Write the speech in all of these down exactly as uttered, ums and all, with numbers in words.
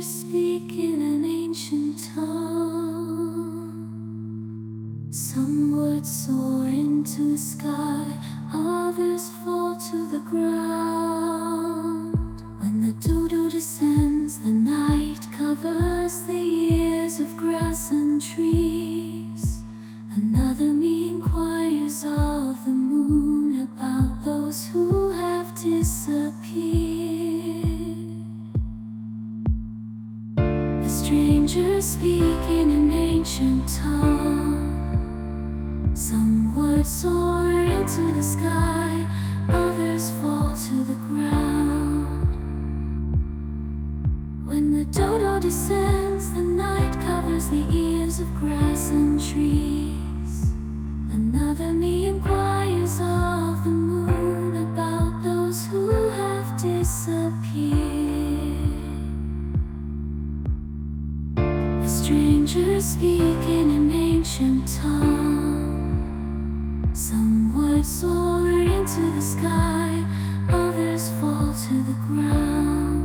Strangers speak in an ancient tongue. Some words soar into the sky, others fall to the ground. When the dodo descends, the night covers the years of grass and trees. Another me inquires of the moon about those who have disappeared. The strangers speak in an ancient tongue. Some words soar into the sky, others fall to the ground. When the dodo descends, the night covers the ears of grass and trees. Another me inquires of the moon about those who have disappeared. The strangers speak in an ancient tongue. Some words soar into the sky, others fall to the ground.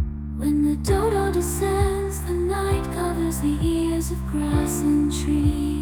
When the dodo descends, the night covers the ears of grass and trees.